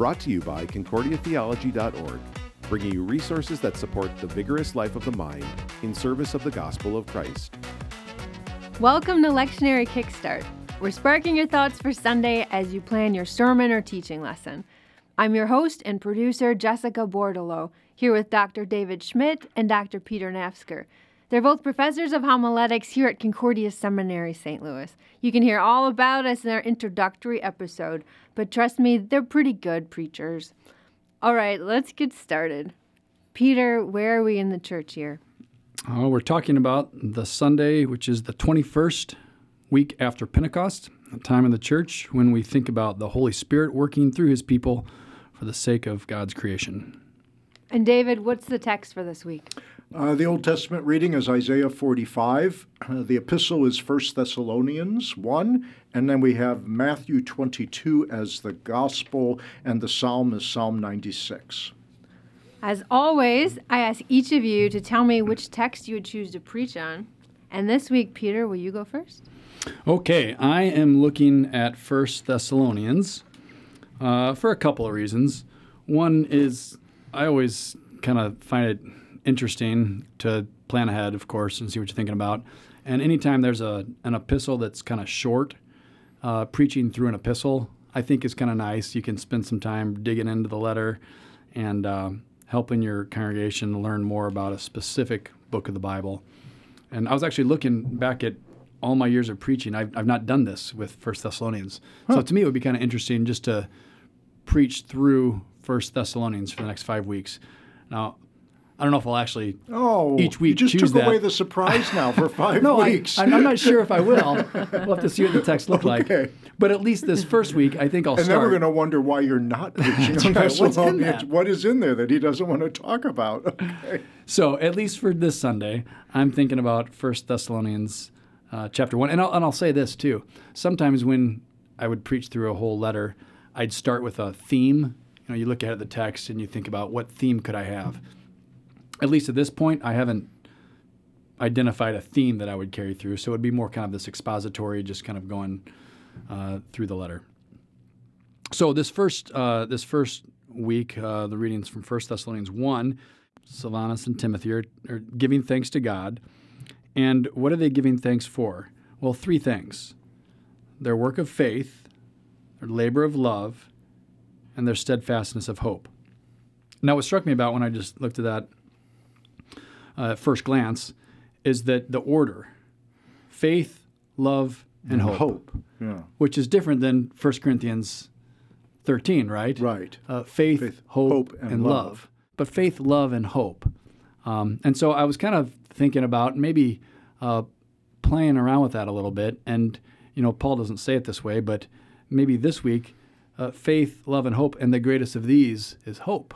Brought to you by ConcordiaTheology.org, bringing you resources that support the vigorous life of the mind in service of the gospel of Christ. Welcome to Lectionary Kickstart. We're sparking your thoughts for Sunday as you plan your sermon or teaching lesson. I'm your host and producer, Jessica Bordelot, here with Dr. David Schmidt and Dr. Peter Nafsker. They're both professors of homiletics here at Concordia Seminary, St. Louis. You can hear all about us in our introductory episode, but trust me, they're pretty good preachers. All right, let's get started. Peter, where are we in the church year? We're talking about the Sunday, which is the 21st week after Pentecost, a time in the church when we think about the Holy Spirit working through his people for the sake of God's creation. And David, what's the text for this week? The Old Testament reading is Isaiah 45. The epistle is 1 Thessalonians 1. And then we have Matthew 22 as the gospel, and the psalm is Psalm 96. As always, I ask each of you to tell me which text you would choose to preach on. And this week, Peter, will you go first? Okay, I am looking at 1 Thessalonians for a couple of reasons. One is I always kind of find it interesting to plan ahead, of course, and see what you're thinking about. And anytime there's an epistle that's kind of short, preaching through an epistle, I think is kind of nice. You can spend some time digging into the letter and helping your congregation learn more about a specific book of the Bible. And I was actually looking back at all my years of preaching. I've not done this with 1 Thessalonians. So to me, it would be kind of interesting just to preach through 1 Thessalonians for the next 5 weeks. Now, I don't know if I'll actually each week you just choose took that. away the surprise now for 5 weeks. I'm not sure if I will. We'll have to see what the text look like. But at least this first week, I think I'll start. And then we're going to wonder why you're not preaching on Thessalonians. What is in there that he doesn't want to talk about? Okay. So at least for this Sunday, I'm thinking about 1 Thessalonians chapter 1. And I'll say this, too. Sometimes when I would preach through a whole letter, I'd start with a theme. You know, you look at the text and you think about what theme could I have. At least at this point, I haven't identified a theme that I would carry through, so it would be more kind of this expository, just kind of going through the letter. So this first week, the readings from 1 Thessalonians 1, Silvanus and Timothy are giving thanks to God. And what are they giving thanks for? Well, 3 things. Their work of faith, their labor of love, and their steadfastness of hope. Now, what struck me about when I just looked at that at first glance is that the order, faith, love, and hope. Yeah. Which is different than 1 Corinthians 13, right? Right. Faith, hope, and love. But faith, love, and hope. And so I was kind of thinking about maybe playing around with that a little bit. And, you know, Paul doesn't say it this way, but maybe this week, faith, love, and hope, and the greatest of these is hope,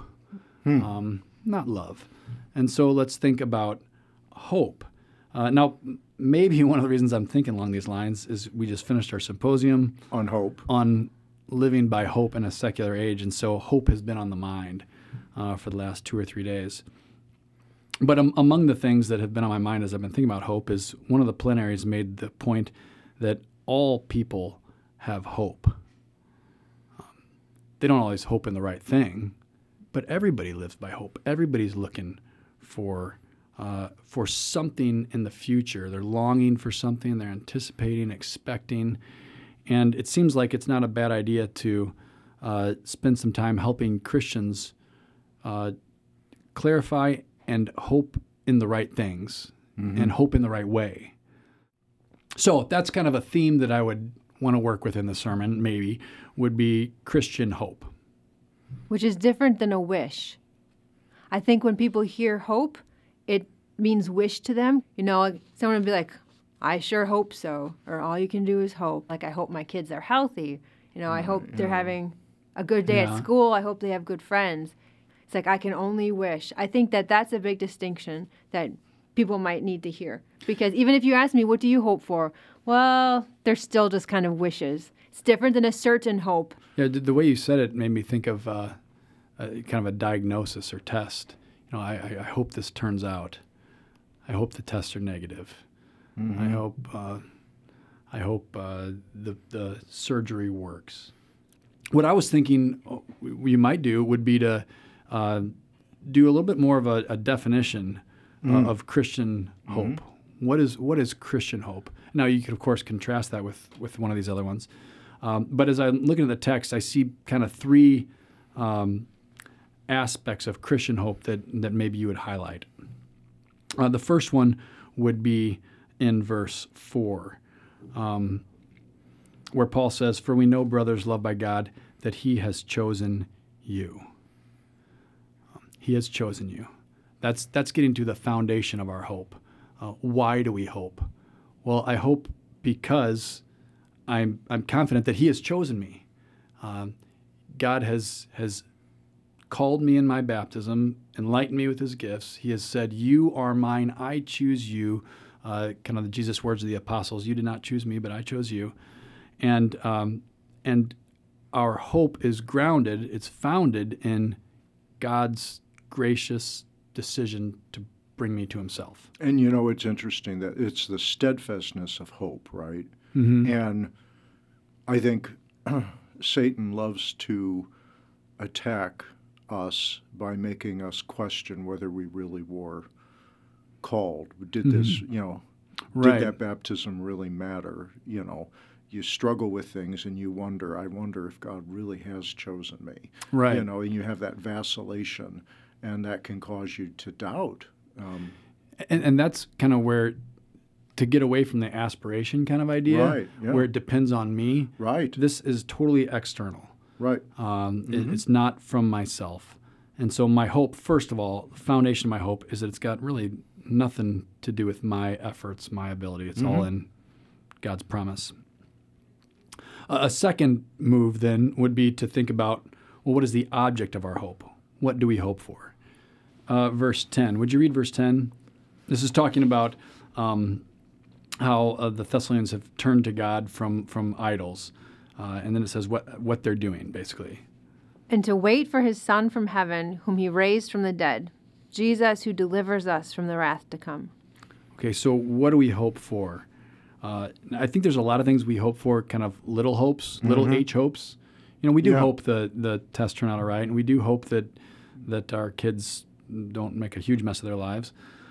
not love. And so let's think about hope. Now, maybe one of the reasons I'm thinking along these lines is we just finished our symposium on hope, on living by hope in a secular age, and so hope has been on the mind for the last 2 or 3 days. But among the things that have been on my mind as I've been thinking about hope is one of the plenaries made the point that all people have hope. They don't always hope in the right thing, but everybody lives by hope. Everybody's looking for something in the future. They're longing for something. They're anticipating, expecting. And it seems like it's not a bad idea to spend some time helping Christians clarify and hope in the right things and hope in the right way. So that's kind of a theme that I would want to work with in the sermon, maybe, would be Christian hope. Which is different than a wish. I think when people hear hope, it means wish to them. You know, someone would be like, I sure hope so. Or all you can do is hope. Like, I hope my kids are healthy. You know, I hope they're having a good day at school. I hope they have good friends. It's like, I can only wish. I think that that's a big distinction that people might need to hear. Because even if you ask me, what do you hope for? Well, they're still just kind of wishes. It's different than a certain hope. Yeah, the way you said it made me think of kind of a diagnosis or test. You know, I hope this turns out. I hope the tests are negative. Mm-hmm. I hope the surgery works. What I was thinking, you might do would be to do a little bit more of a definition of Christian hope. What is Christian hope? Now, you could, of course, contrast that with one of these other ones. But as I'm looking at the text, I see kind of three aspects of Christian hope that maybe you would highlight. The first one would be in verse 4, where Paul says, "For we know, brothers loved by God, that he has chosen you." He has chosen you. That's getting to the foundation of our hope. Why do we hope? Well, I hope because I'm confident that he has chosen me. God has called me in my baptism, enlightened me with his gifts. He has said, "You are mine, I choose you." Kind of the Jesus words of the apostles, "You did not choose me, but I chose you." And our hope is grounded, it's founded in God's gracious decision to bring me to himself. And it's interesting that it's the steadfastness of hope, right? Mm-hmm. And I think Satan loves to attack us by making us question whether we really were called. Did this, Right. did that baptism really matter? You struggle with things and you wonder, I wonder if God really has chosen me. Right. And you have that vacillation, and that can cause you to doubt. And that's kind of where, to get away from the aspiration kind of idea, Right, yeah. where it depends on me. Right. This is totally external. Right. It's not from myself. And so my hope, first of all, the foundation of my hope is that it's got really nothing to do with my efforts, my ability. It's all in God's promise. A second move then would be to think about, well, what is the object of our hope? What do we hope for? Verse 10. Would you read verse 10? This is talking about how the Thessalonians have turned to God from idols. And then it says what they're doing, basically. And to wait for his Son from heaven, whom he raised from the dead, Jesus, who delivers us from the wrath to come. Okay, so what do we hope for? I think there's a lot of things we hope for, kind of little hopes, little H hopes. We do hope the tests turn out all right, and we do hope that our kids don't make a huge mess of their lives.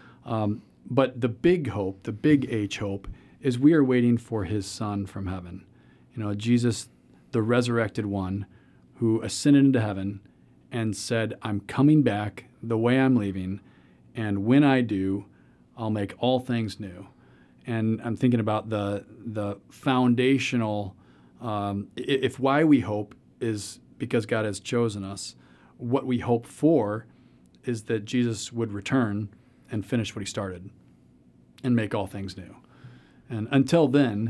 But the big hope, the big H hope, is we are waiting for his Son from heaven. Jesus, the resurrected one, who ascended into heaven and said, "I'm coming back the way I'm leaving, and when I do, I'll make all things new." And I'm thinking about the foundational, if why we hope is because God has chosen us, what we hope for is that Jesus would return and finish what he started and make all things new. And until then,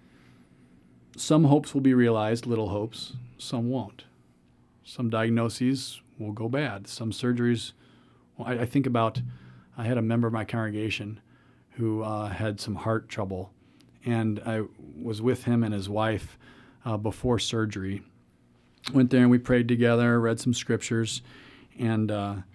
some hopes will be realized, little hopes, some won't. Some diagnoses will go bad. Some surgeries, I think about, I had a member of my congregation who had some heart trouble, and I was with him and his wife before surgery. Went there and we prayed together, read some scriptures, and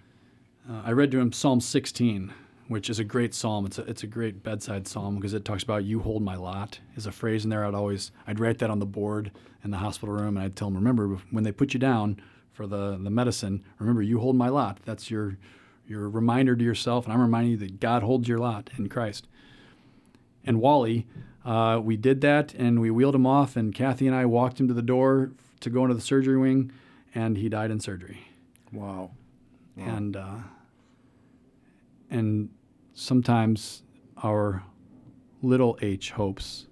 I read to him Psalm 16, which is a great psalm. It's a great bedside psalm because it talks about "you hold my lot" is a phrase in there. I'd write that on the board in the hospital room, and I'd tell him, remember, when they put you down for the medicine, remember, you hold my lot. That's your reminder to yourself, and I'm reminding you that God holds your lot in Christ. And Wally, we did that, and we wheeled him off, and Kathy and I walked him to the door to go into the surgery wing, and he died in surgery. Wow. And sometimes our little H hopes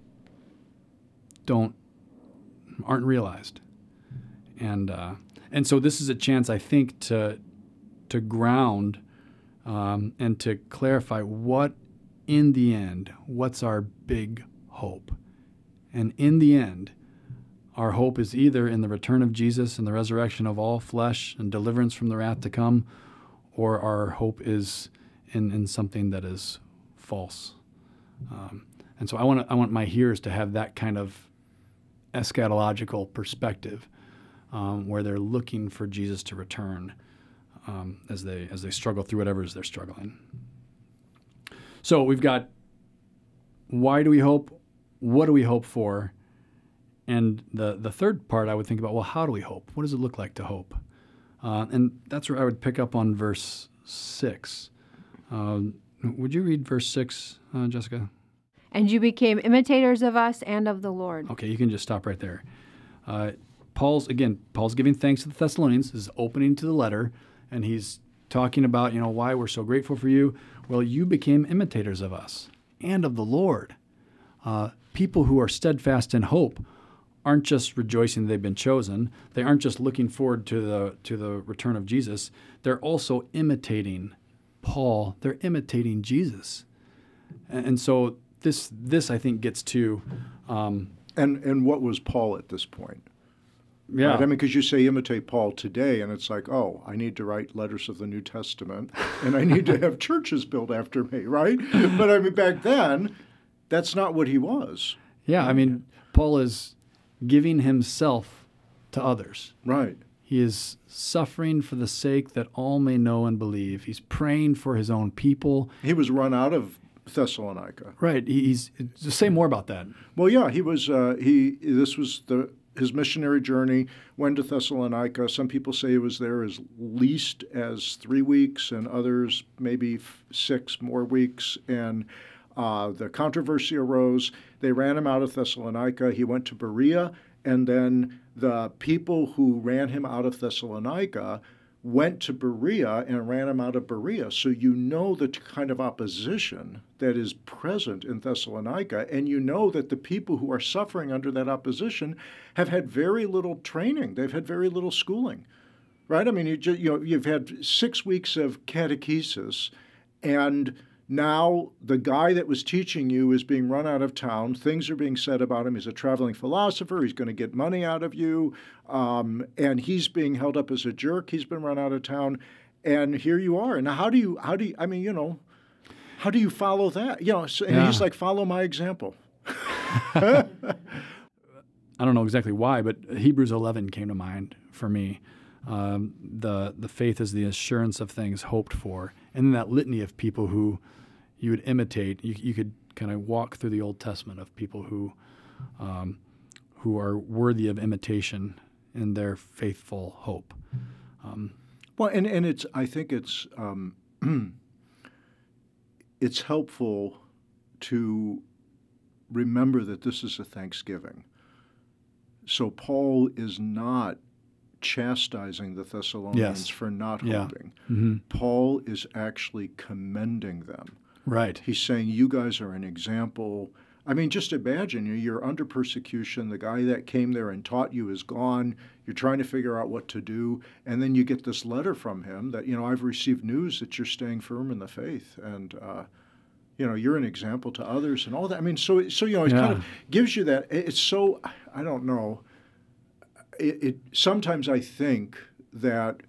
aren't realized. And so this is a chance, I think, to ground and to clarify what, in the end, what's our big hope. And in the end, our hope is either in the return of Jesus and the resurrection of all flesh and deliverance from the wrath to come, or our hope is in something that is false. And so I want my hearers to have that kind of eschatological perspective, where they're looking for Jesus to return as they struggle through whatever it is they're struggling. So we've got why do we hope? What do we hope for? And the third part I would think about, well, how do we hope? What does it look like to hope? And that's where I would pick up on verse 6. Would you read verse 6, Jessica? And you became imitators of us and of the Lord. Okay, you can just stop right there. Paul's giving thanks to the Thessalonians. This is opening to the letter, and he's talking about, why we're so grateful for you. Well, you became imitators of us and of the Lord. People who are steadfast in hope aren't just rejoicing they've been chosen. They aren't just looking forward to the return of Jesus. They're also imitating Paul. They're imitating Jesus. And so this I think gets to... And what was Paul at this point? Yeah. Right? I mean, because you say imitate Paul today, and it's like, oh, I need to write letters of the New Testament, and I need to have churches built after me, right? But I mean, back then, that's not what he was. Yeah, I mean, Paul is giving himself to others. Right. He is suffering for the sake that all may know and believe. He's praying for his own people. He was run out of Thessalonica. Right. He's say more about that. Well, yeah, he was. This was his missionary journey. Went to Thessalonica. Some people say he was there as least as 3 weeks, and others maybe 6 more weeks. And the controversy arose. They ran him out of Thessalonica. He went to Berea, and then the people who ran him out of Thessalonica went to Berea and ran him out of Berea. So you know the kind of opposition that is present in Thessalonica, and you know that the people who are suffering under that opposition have had very little training. They've had very little schooling, right? I mean, you've had 6 weeks of catechesis, and now the guy that was teaching you is being run out of town. Things are being said about him. He's a traveling philosopher. He's going to get money out of you. And he's being held up as a jerk. He's been run out of town. And here you are. And how do you, I mean, how do you follow that? And he's like, follow my example. I don't know exactly why, but Hebrews 11 came to mind for me. The faith is the assurance of things hoped for. And then that litany of people who you would imitate, you could kind of walk through the Old Testament of people who are worthy of imitation in their faithful hope. Well, and I think it's it's helpful to remember that this is a Thanksgiving. So Paul is not chastising the Thessalonians for not hoping. Mm-hmm. Paul is actually commending them. Right. He's saying, you guys are an example. I mean, just imagine, you're under persecution. The guy that came there and taught you is gone. You're trying to figure out what to do. And then you get this letter from him that, I've received news that you're staying firm in the faith. And, you're an example to others and all that. I mean, so it kind of gives you that. It's so, I don't know. It sometimes I think that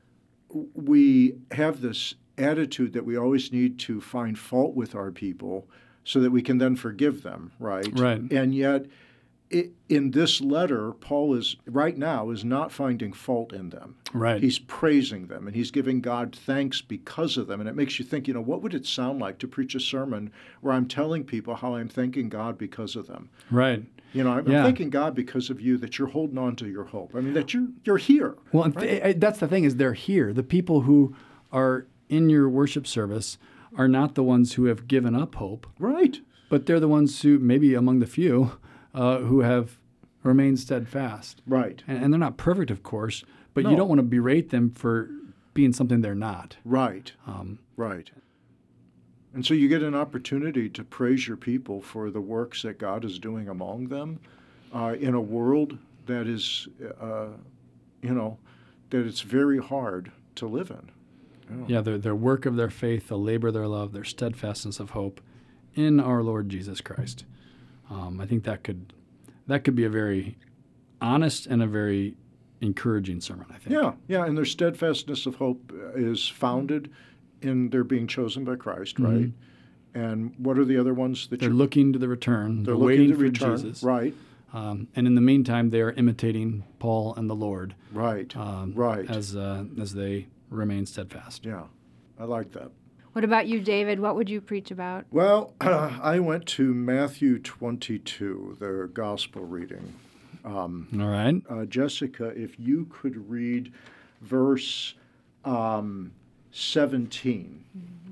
we have this attitude that we always need to find fault with our people so that we can then forgive them, right? Right. And yet, in this letter, Paul is not finding fault in them. Right. He's praising them, and he's giving God thanks because of them. And it makes you think, what would it sound like to preach a sermon where I'm telling people how I'm thanking God because of them? Right. I'm thanking God because of you, that you're holding on to your hope. I mean, that you're here. Well, right? That's the thing, is they're here. The people who are in your worship service are not the ones who have given up hope. Right. But they're the ones who, maybe among the few, who have remained steadfast. Right. And they're not perfect, of course, but No. you don't want to berate them for being something they're not. Right. Right. And so you get an opportunity to praise your people for the works that God is doing among them in a world that is, that it's very hard to live in. Yeah, their work of their faith, the labor of their love, their steadfastness of hope in our Lord Jesus Christ. I think that could be a very honest and a very encouraging sermon, I think. Yeah, and their steadfastness of hope is founded in their being chosen by Christ, right? And what are the other ones that they're looking to the return? They're waiting looking to for return, Jesus, right? And in the meantime, they are imitating Paul and the Lord, Right. Right. as they remain steadfast. Yeah, I like that. What about you, David? What would you preach about? Well, I went to Matthew 22, the gospel reading. All right. Jessica, if you could read verse 17.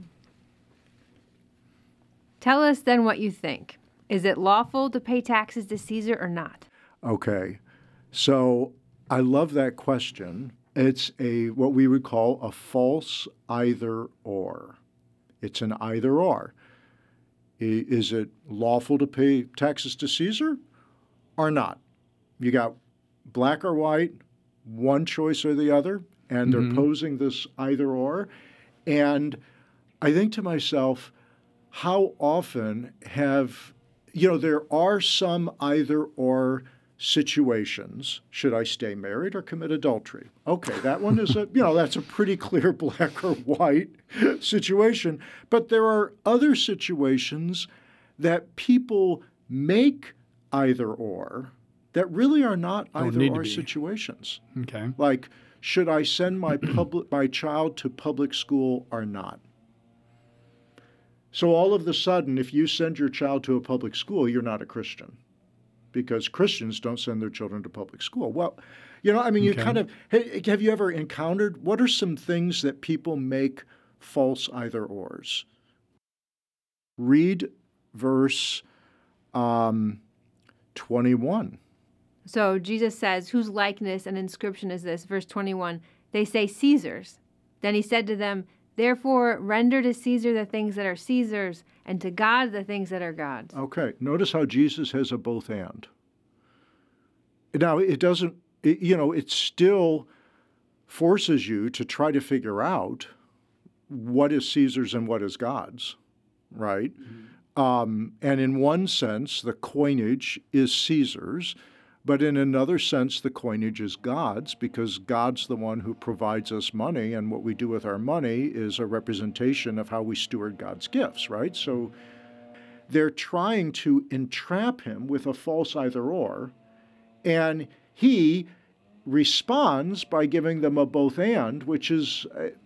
Tell us then what you think. Is it lawful to pay taxes to Caesar or not? Okay, so I love that question. It's what we would call a false either or. It's an either or. Is it lawful to pay taxes to Caesar or not? You got black or white, one choice or the other, and they're posing this either or. And I think to myself, how often there are some either or situations. Should I stay married or commit adultery? Okay, that one is that's a pretty clear black or white situation. But there are other situations that people make either or that really are not either or situations. Okay. Like, should I send my child to public school or not? So all of a sudden, if you send your child to a public school, you're not a Christian, because Christians don't send their children to public school. Well, you kind of, have you ever encountered, what are some things that people make false either-ors? Read verse 21. So Jesus says, whose likeness and inscription is this? Verse 21, they say Caesar's. Then he said to them, therefore render to Caesar the things that are Caesar's, and to God the things that are God's. Okay, notice how Jesus has a both and. Now, it still forces you to try to figure out what is Caesar's and what is God's, right? And in one sense, the coinage is Caesar's, but in another sense, the coinage is God's, because God's the one who provides us money, and what we do with our money is a representation of how we steward God's gifts, right? So they're trying to entrap him with a false either-or, and he responds by giving them a both and, which is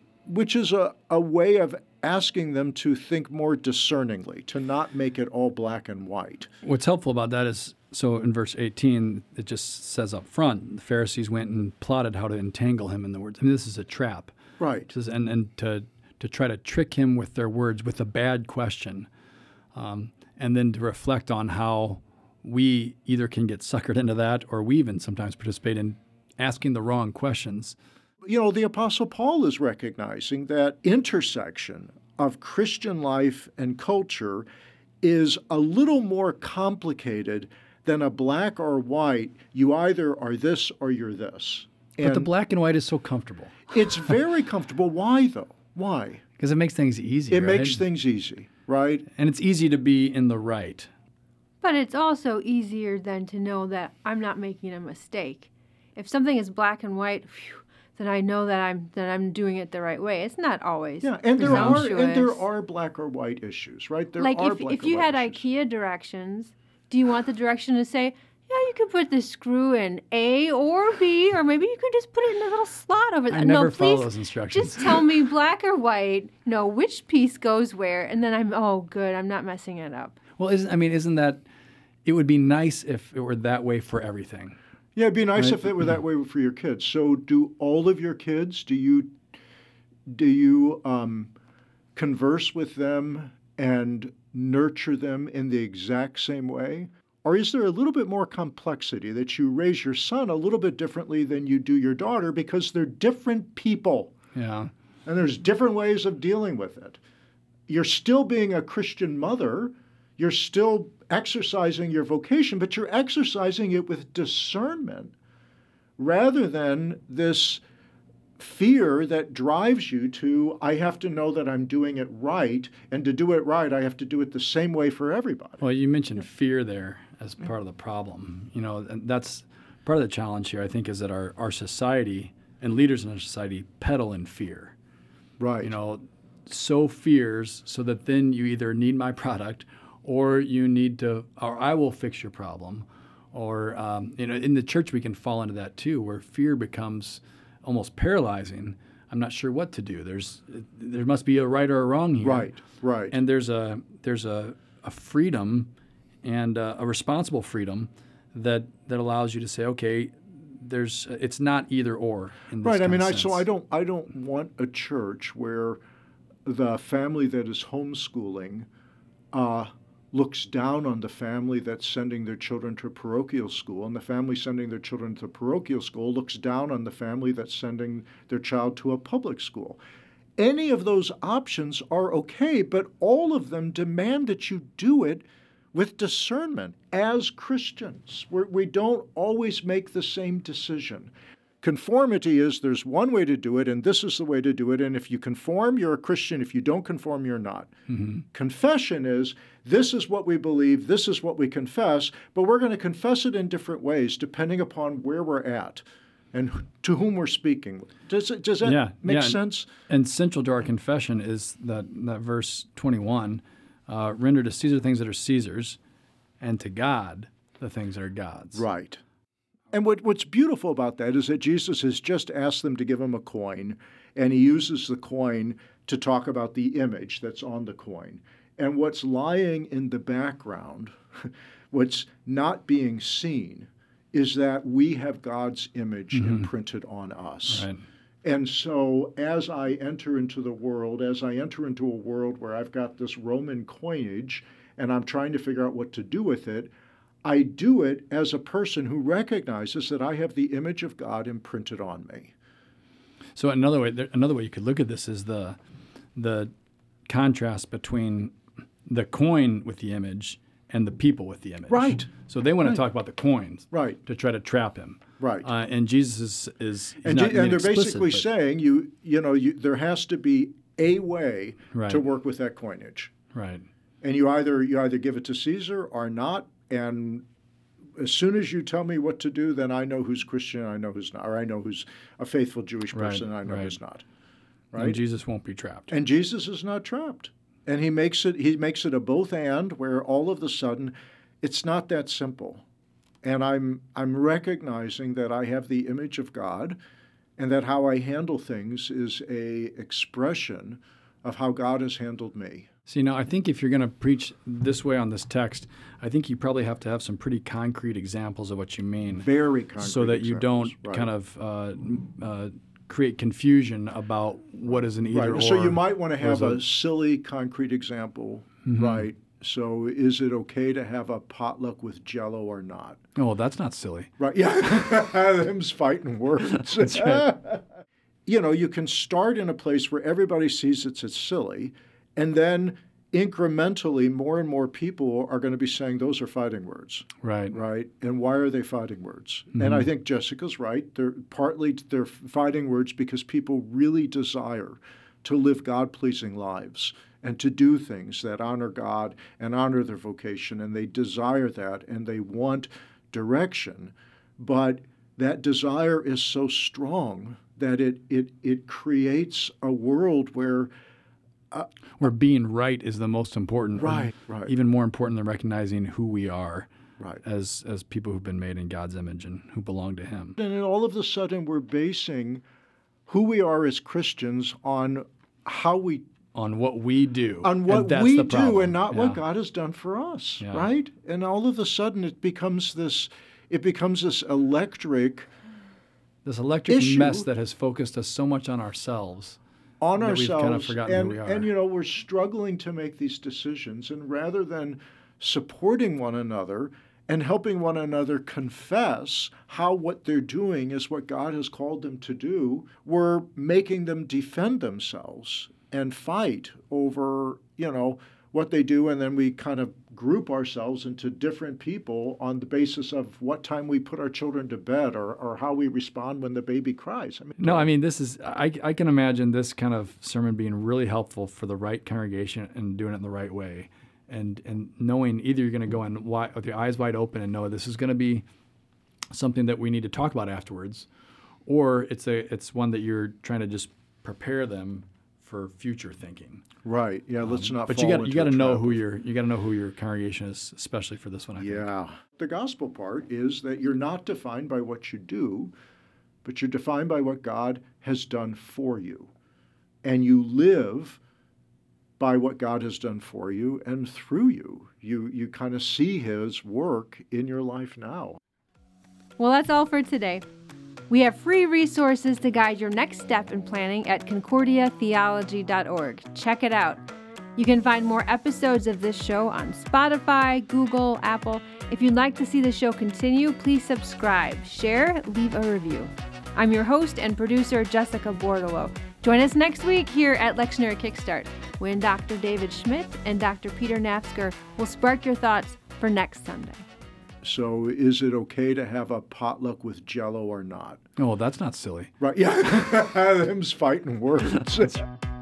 a way of asking them to think more discerningly, to not make it all black and white. What's helpful about that is, so in verse 18, it just says up front, the Pharisees went and plotted how to entangle him in the words. I mean, this is a trap. Right. And to try to trick him with their words with a bad question, and then to reflect on how we either can get suckered into that, or we even sometimes participate in asking the wrong questions. The Apostle Paul is recognizing that intersection of Christian life and culture is a little more complicated than a black or white. You either are this or you're this. But the black and white is so comfortable. It's very comfortable. Why, though? Why? Because it makes things easy, It right? makes things easy, right? And it's easy to be in the right. But it's also easier than to know that I'm not making a mistake. If something is black and white, then I know that I'm doing it the right way. It's not always. Yeah, and there presumptuous. are black or white issues, right? If you had IKEA directions, do you want the direction to say, yeah, you could put the screw in A or B, or maybe you could just put it in a little slot over there? I never follow please, those instructions. Just tell me black or white, which piece goes where, and then I'm not messing it up. Well, isn't that, it would be nice if it were that way for everything. Yeah, it'd be nice if it were that way for your kids. So do all of your kids, do you converse with them and nurture them in the exact same way? Or is there a little bit more complexity, that you raise your son a little bit differently than you do your daughter, because they're different people? Yeah. And there's different ways of dealing with it. You're still being a Christian mother. You're still exercising your vocation, but you're exercising it with discernment rather than this fear that drives you to, I have to know that I'm doing it right, and to do it right, I have to do it the same way for everybody. Well, you mentioned fear there as part of the problem. And that's part of the challenge here, I think, is that our society and leaders in our society peddle in fear. Right. Sow fears so that then you either need my product, or I will fix your problem. Or, in the church we can fall into that too, where fear becomes almost paralyzing. I'm not sure what to do. There must be a right or a wrong here. Right. And there's a freedom and a responsible freedom that allows you to say, okay, it's not either or in this Right. I mean, kind of sense. I don't want a church where the family that is homeschooling looks down on the family that's sending their children to parochial school, and the family sending their children to parochial school looks down on the family that's sending their child to a public school. Any of those options are okay, but all of them demand that you do it with discernment as Christians. We don't always make the same decision. Conformity is there's one way to do it, and this is the way to do it, and if you conform, you're a Christian. If you don't conform, you're not. Mm-hmm. Confession is this is what we believe, this is what we confess, but we're going to confess it in different ways depending upon where we're at and to whom we're speaking. Does that make sense? And central to our confession is that verse 21, render to Caesar things that are Caesar's, and to God the things that are God's. Right. And what's beautiful about that is that Jesus has just asked them to give him a coin, and he uses the coin to talk about the image that's on the coin. And what's lying in the background, what's not being seen, is that we have God's image imprinted on us. Right. And so as I enter into the world, as I enter into a world where I've got this Roman coinage and I'm trying to figure out what to do with it, I do it as a person who recognizes that I have the image of God imprinted on me. So another way you could look at this is the contrast between the coin with the image and the people with the image. Right. So they want to talk about the coins, right, to try to trap him. Right. And Jesus is and they're basically saying there has to be a way to work with that coinage. Right. And you either give it to Caesar or not. And as soon as you tell me what to do, then I know who's Christian, and I know who's not, or I know who's a faithful Jewish person, and I know who's not. Right? And Jesus won't be trapped. And Jesus is not trapped. And he makes it a both and, where all of a sudden it's not that simple. And I'm recognizing that I have the image of God, and that how I handle things is a expression of how God has handled me. See, now I think if you're going to preach this way on this text, I think you probably have to have some pretty concrete examples of what you mean. Very concrete so that you examples, don't kind of create confusion about what is an either right. or. So you might want to have a silly concrete example, right? So is it okay to have a potluck with Jell-O or not? Oh, well, that's not silly. Right, yeah. Them's fighting words. That's right. You can start in a place where everybody sees it's silly, and then incrementally more and more people are going to be saying those are fighting words. Right. Right? And why are they fighting words? And I think Jessica's right. They're fighting words because people really desire to live God-pleasing lives and to do things that honor God and honor their vocation, and they desire that and they want direction. But that desire is so strong that it creates a world where being right is the most important. Right. Even more important than recognizing who we are as people who've been made in God's image and who belong to Him. And then all of a sudden we're basing who we are as Christians on what we do. On what we do and not what God has done for us, right? And all of a sudden it becomes this electric issue mess that has focused us so much on ourselves. We've kind of forgotten who we are. And we're struggling to make these decisions, and rather than supporting one another and helping one another confess how what they're doing is what God has called them to do, we're making them defend themselves and fight over, what they do, and then we kind of group ourselves into different people on the basis of what time we put our children to bed or how we respond when the baby cries. This is I can imagine this kind of sermon being really helpful for the right congregation and doing it in the right way, and knowing either you're going to go in with your eyes wide open and know this is going to be something that we need to talk about afterwards, or it's one that you're trying to just prepare them for future thinking. Right. Yeah. Let's not. But you got to know who your congregation is, especially for this one. I think. Yeah. The gospel part is that you're not defined by what you do, but you're defined by what God has done for you, and you live by what God has done for you and through you. You kind of see His work in your life now. Well, that's all for today. We have free resources to guide your next step in planning at concordiatheology.org. Check it out. You can find more episodes of this show on Spotify, Google, Apple. If you'd like to see the show continue, please subscribe, share, leave a review. I'm your host and producer, Jessica Bordolo. Join us next week here at Lectionary Kickstart, when Dr. David Schmidt and Dr. Peter Nafzger will spark your thoughts for next Sunday. So is it okay to have a potluck with Jell-O or not? Oh, that's not silly. Right, yeah. Them's fighting words.